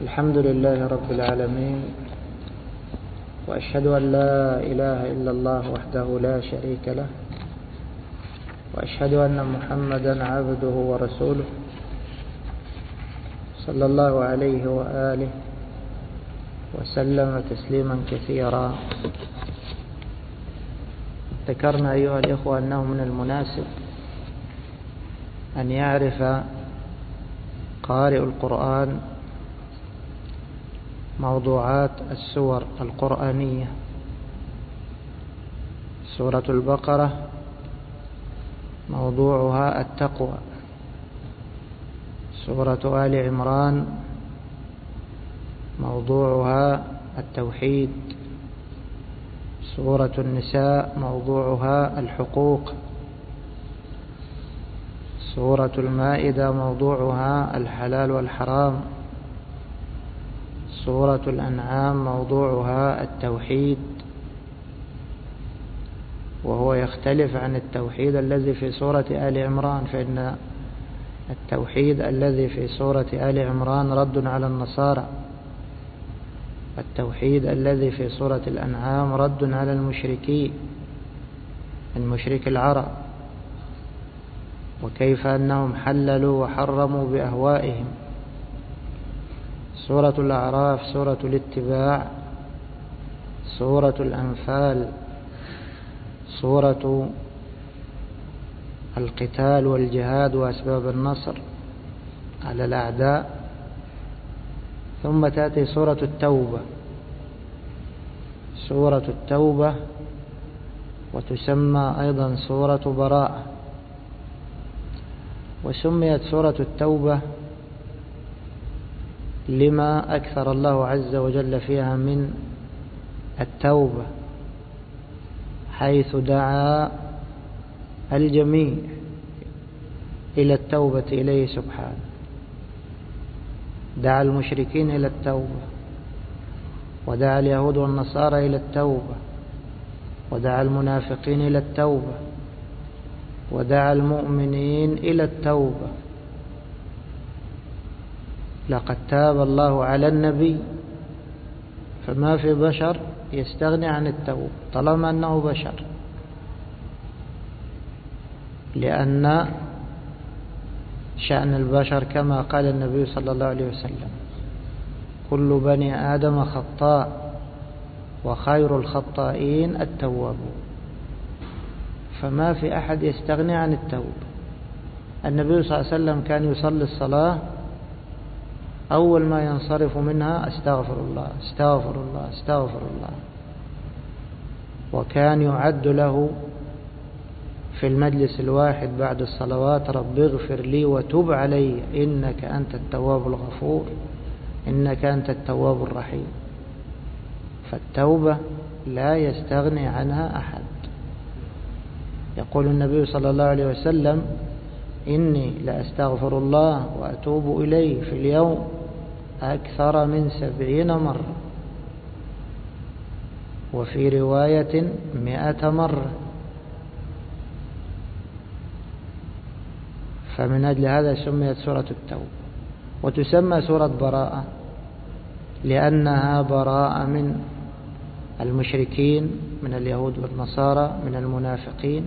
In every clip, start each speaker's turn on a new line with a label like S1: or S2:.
S1: الحمد لله رب العالمين، وأشهد أن لا إله إلا الله وحده لا شريك له، وأشهد أن محمدا عبده ورسوله صلى الله عليه وآله وسلم تسليما كثيرا. ذكرنا أيها الإخوة أنه من المناسب أن يعرف قارئ القرآن موضوعات السور القرآنية. سورة البقرة موضوعها التقوى، سورة آل عمران موضوعها التوحيد، سورة النساء موضوعها الحقوق، سورة المائدة موضوعها الحلال والحرام، سورة الأنعام موضوعها التوحيد، وهو يختلف عن التوحيد الذي في سورة آل عمران، فإن التوحيد الذي في سورة آل عمران رد على النصارى، التوحيد الذي في سورة الأنعام رد على المشركين من مشرك العرب، وكيف أنهم حللوا وحرموا بأهوائهم. سورة الأعراف، سورة الاتباع، سورة الأنفال، سورة القتال والجهاد وأسباب النصر على الأعداء. ثم تأتي سورة التوبة، سورة التوبة، وتسمى أيضا سورة براءة. وسميت سورة التوبة لما أكثر الله عز وجل فيها من التوبة، حيث دعا الجميع إلى التوبة إليه سبحانه. دعا المشركين إلى التوبة، ودعا اليهود والنصارى إلى التوبة، ودعا المنافقين إلى التوبة، ودعا المؤمنين إلى التوبة. لقد تاب الله على النبي، فما في بشر يستغني عن التوبة طالما أنه بشر، لأن شأن البشر كما قال النبي صلى الله عليه وسلم: كل بني آدم خطاء وخير الخطائين التوابون. فما في أحد يستغني عن التوبة. النبي صلى الله عليه وسلم كان يصلي الصلاة أول ما ينصرف منها: استغفر الله استغفر الله استغفر الله. وكان يعد له في المجلس الواحد بعد الصلوات: رب اغفر لي وتب علي إنك أنت التواب الغفور إنك أنت التواب الرحيم. فالتوبة لا يستغني عنها أحد. يقول النبي صلى الله عليه وسلم: إني لأستغفر الله وأتوب إليه في اليوم أكثر من 70 مرة، وفي رواية 100 مرة. فمن أجل هذا سميت سورة التوبة. وتسمى سورة براءة لأنها براءة من المشركين، من اليهود والنصارى، من المنافقين.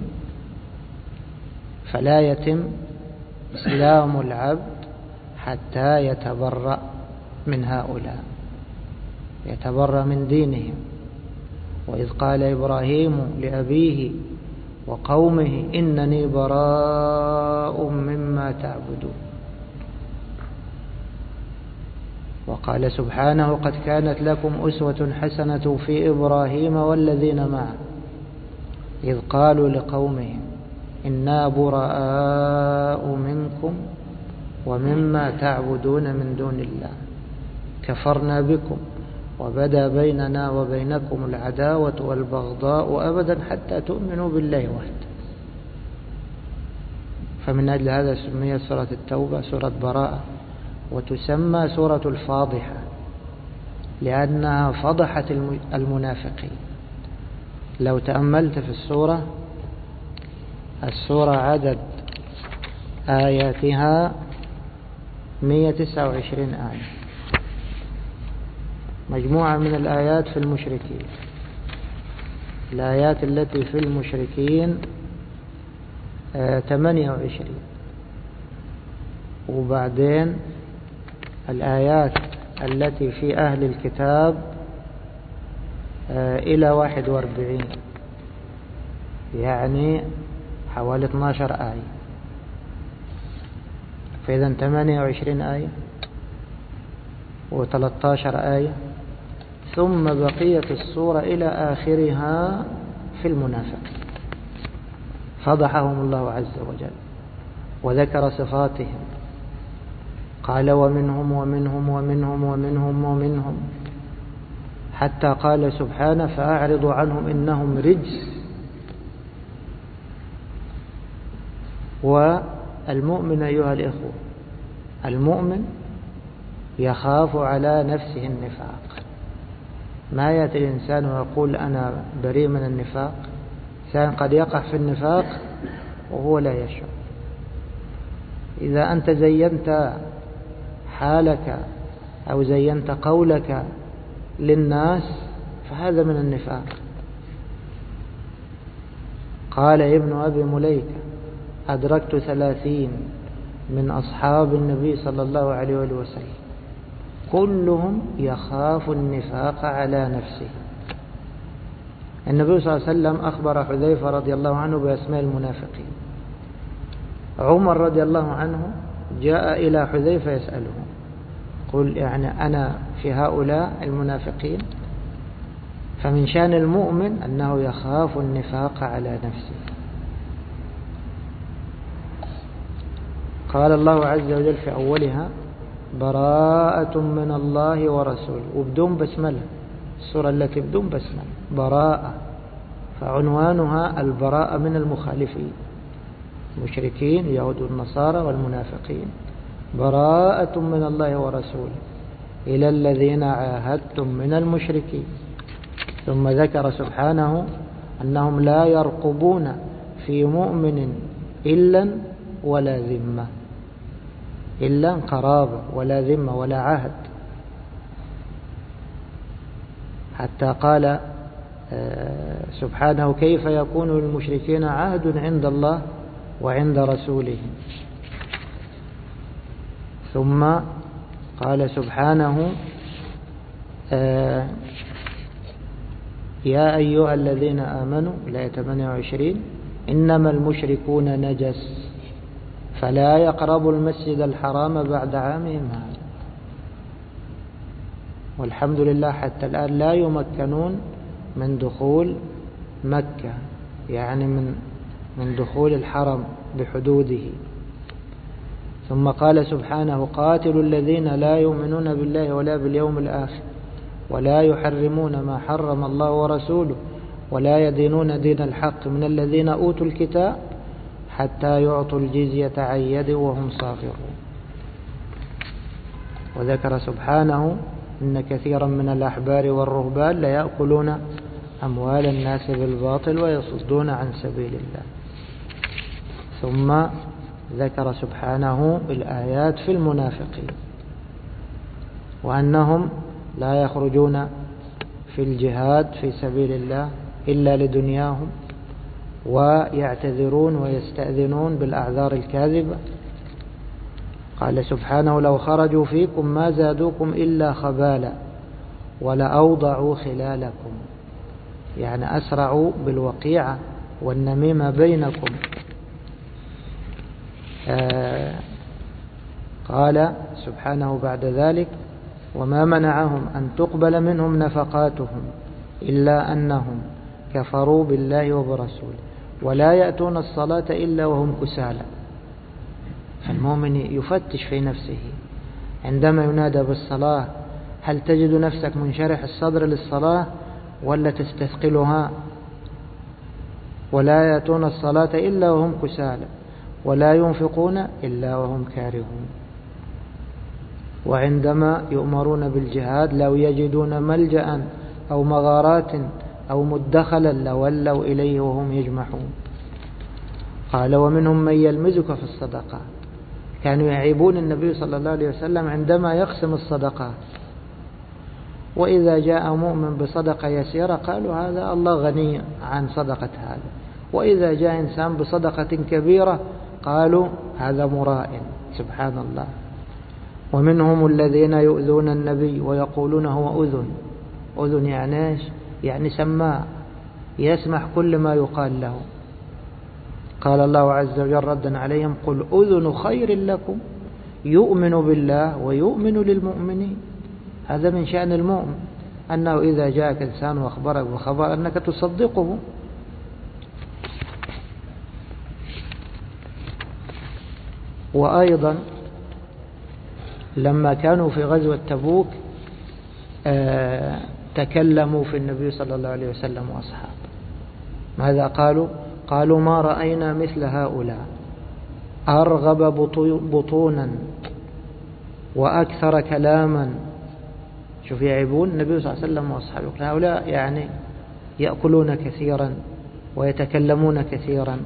S1: فلا يتم إسلام العبد حتى يتبرأ من هؤلاء، يتبرأ من دينهم. وإذ قال إبراهيم لأبيه وقومه إنني براء مما تعبدون. وقال سبحانه: قد كانت لكم أسوة حسنة في إبراهيم والذين معه إذ قالوا لقومهم إنا براء منكم ومما تعبدون من دون الله كفرنا بكم وبدا بيننا وبينكم العداوة والبغضاء أبدا حتى تؤمنوا بالله وحده. فمن أجل هذا سميت سورة التوبة سورة براءة. وتسمى سورة الفاضحة لأنها فضحت المنافقين. لو تأملت في السورة عدد آياتها 129 آية، مجموعة من الآيات في المشركين. الآيات التي في المشركين 28، وبعدين الآيات التي في أهل الكتاب إلى 41، يعني حوالي 12 آية. فإذا 28 آية و13 آية، ثم بقية السورة إلى آخرها في المنافق. فضحهم الله عز وجل وذكر صفاتهم، قال ومنهم ومنهم ومنهم ومنهم ومنهم، حتى قال سبحانه فأعرض عنهم إنهم رجس. والمؤمن أيها الإخوة، المؤمن يخاف على نفسه النفاق. ما يأتي الإنسان ويقول أنا بريء من النفاق. الإنسان قد يقع في النفاق وهو لا يشعر. إذا أنت زينت حالك أو زينت قولك للناس فهذا من النفاق. قال ابن أبي مليكة أدركت 30 من أصحاب النبي صلى الله عليه وسلم كلهم يخاف النفاق على نفسه. النبي صلى الله عليه وسلم أخبر حذيفة رضي الله عنه بأسماء المنافقين. عمر رضي الله عنه جاء إلى حذيفة يسأله، قل يعني أنا في هؤلاء المنافقين. فمن شأن المؤمن أنه يخاف النفاق على نفسه. قال الله عز وجل في أولها براءة من الله ورسوله، وبدون بسملة. السورة التي بدون بسملة براءة، فعنوانها البراءة من المخالفين، المشركين اليهود والنصارى والمنافقين. براءة من الله ورسوله إلى الذين عاهدتم من المشركين. ثم ذكر سبحانه أنهم لا يرقبون في مؤمن إلا ولا ذمة، إلا قرابة ولا ذمة ولا عهد. حتى قال سبحانه كيف يكون للمشركين عهد عند الله وعند رسوله. ثم قال سبحانه يا أيها الذين آمنوا لا 28 إنما المشركون نجس فلا يقربوا المسجد الحرام بعد عامهم هذا. والحمد لله حتى الآن لا يمكنون من دخول مكة، يعني من دخول الحرم بحدوده. ثم قال سبحانه قاتلوا الذين لا يؤمنون بالله ولا باليوم الآخر ولا يحرمون ما حرم الله ورسوله ولا يدينون دين الحق من الذين أوتوا الكتاب حتى يعطوا الجزية عن يد وهم صاغرون. وذكر سبحانه إن كثيرا من الأحبار والرهبان ليأكلون أموال الناس بالباطل ويصدون عن سبيل الله. ثم ذكر سبحانه الآيات في المنافقين وأنهم لا يخرجون في الجهاد في سبيل الله إلا لدنياهم، ويعتذرون ويستأذنون بالأعذار الكاذبة. قال سبحانه لو خرجوا فيكم ما زادوكم إلا خبالا ولأوضعوا خلالكم، يعني أسرعوا بالوقيعة والنميمة بينكم. قال سبحانه بعد ذلك وما منعهم أن تقبل منهم نفقاتهم إلا أنهم كفروا بالله وبرسوله ولا يأتون الصلاة إلا وهم كسالى. فالمؤمن يفتش في نفسه عندما ينادى بالصلاة، هل تجد نفسك منشرح الصدر للصلاة ولا تستثقلها؟ ولا يأتون الصلاة إلا وهم كسالى ولا ينفقون إلا وهم كارهون. وعندما يؤمرون بالجهاد لو يجدون ملجأ أو مغارات أو مدخلا لولوا إليه وهم يجمحون. قال ومنهم من يلمزك في الصدقات، كانوا يعيبون النبي صلى الله عليه وسلم عندما يقسم الصدقات، وإذا جاء مؤمن بصدقة يسيرة قالوا هذا الله غني عن صدقة هذا، وإذا جاء إنسان بصدقة كبيرة قالوا هذا مراء. سبحان الله. ومنهم الذين يؤذون النبي ويقولون هو أذن. أذن يعني إيش؟ يعني سماع، يسمع كل ما يقال له. قال الله عز وجل ردا عليهم قل أذن خير لكم يؤمن بالله ويؤمن للمؤمنين. هذا من شأن المؤمن أنه إذا جاءك إنسان وأخبرك بخبر أنك تصدقه. وأيضا لما كانوا في غزوة تبوك تكلموا في النبي صلى الله عليه وسلم وأصحابه. ماذا قالوا؟ قالوا ما رأينا مثل هؤلاء أرغب بطونا وأكثر كلاما. شوف يعيبون النبي صلى الله عليه وسلم وأصحابه، هؤلاء يعني يأكلون كثيرا ويتكلمون كثيرا.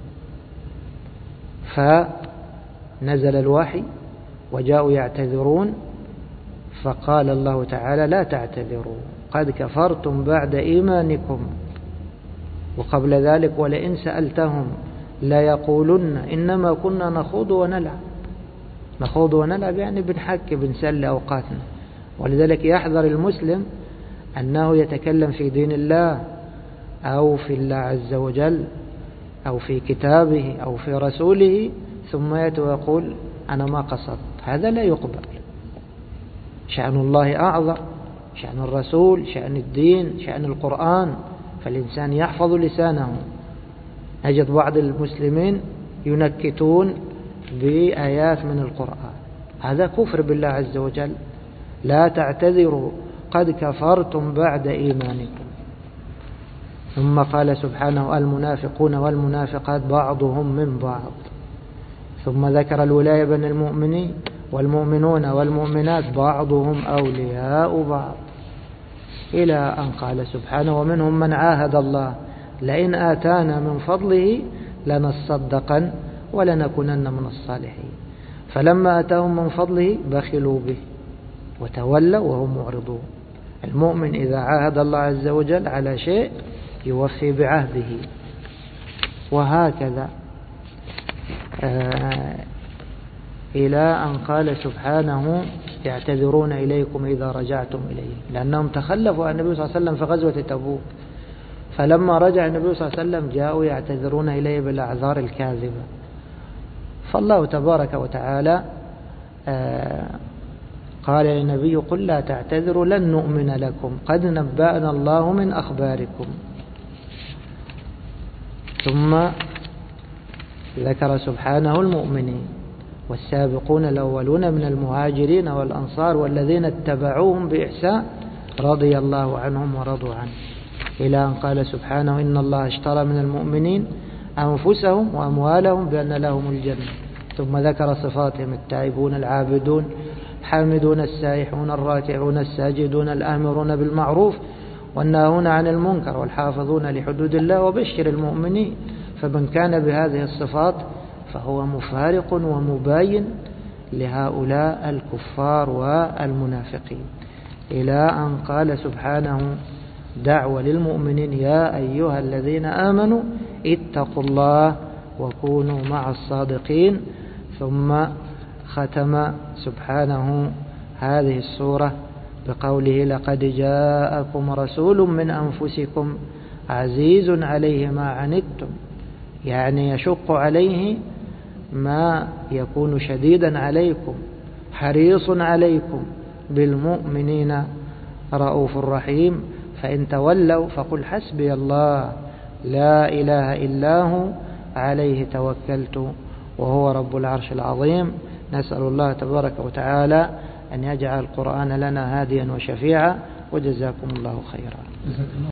S1: فنزل الوحي وجاءوا يعتذرون، فقال الله تعالى لا تعتذروا قد كفرتم بعد إيمانكم. وقبل ذلك ولئن سألتهم لا يقولن إنما كنا نخوض ونلعب. نخوض ونلعب يعني بنحكي بنسلي أوقاتنا. ولذلك يحذر المسلم أنه يتكلم في دين الله أو في الله عز وجل أو في كتابه أو في رسوله ثم يأتي ويقول أنا ما قصدت. هذا لا يقبل. شأن الله أعظم، شأن الرسول، شأن الدين، شأن القرآن، فالإنسان يحفظ لسانه. نجد بعض المسلمين ينكتون بآيات من القرآن، هذا كفر بالله عز وجل. لا تعتذروا قد كفرتم بعد إيمانكم. ثم قال سبحانه المنافقون والمنافقات بعضهم من بعض. ثم ذكر الولاية بين المؤمنين والمؤمنون والمؤمنات بعضهم أولياء بعض، إلى أن قال سبحانه ومنهم من عاهد الله لئن آتانا من فضله لنصدقن ولنكونن من الصالحين. فلما آتاهم من فضله بخلوا به وتولوا وهم معرضون. المؤمن إذا عاهد الله عز وجل على شيء يوفي بعهده. وهكذا إلى أن قال سبحانه يعتذرون إليكم إذا رجعتم إليه، لأنهم تخلفوا عن النبي صلى الله عليه وسلم في غزوة تبوك. فلما رجع النبي صلى الله عليه وسلم جاءوا يعتذرون إليه بالأعذار الكاذبة. فالله تبارك وتعالى قال للنبي قل لا تعتذروا لن نؤمن لكم قد نبأنا الله من أخباركم. ثم ذكر سبحانه المؤمنين والسابقون الأولون من المهاجرين والأنصار والذين اتبعوهم بإحسان رضي الله عنهم ورضوا عنه، إلى أن قال سبحانه إن الله اشترى من المؤمنين أنفسهم وأموالهم بأن لهم الجنة. ثم ذكر صفاتهم التائبون العابدون الحامدون السائحون الراكعون الساجدون الآمرون بالمعروف والناهون عن المنكر والحافظون لحدود الله وبشر المؤمنين. فمن كان بهذه الصفات فهو مفارق ومباين لهؤلاء الكفار والمنافقين، إلى أن قال سبحانه دعوة للمؤمنين يا أيها الذين آمنوا اتقوا الله وكونوا مع الصادقين. ثم ختم سبحانه هذه السورة بقوله لقد جاءكم رسول من أنفسكم عزيز عليه ما عنتم، يعني يشق عليه ما يكون شديدا عليكم حريص عليكم بالمؤمنين رؤوف رحيم. فإن تولوا فقل حسبي الله لا إله إلا هو عليه توكلت وهو رب العرش العظيم. نسأل الله تبارك وتعالى أن يجعل القرآن لنا هاديا وشفيعا، وجزاكم الله خيرا.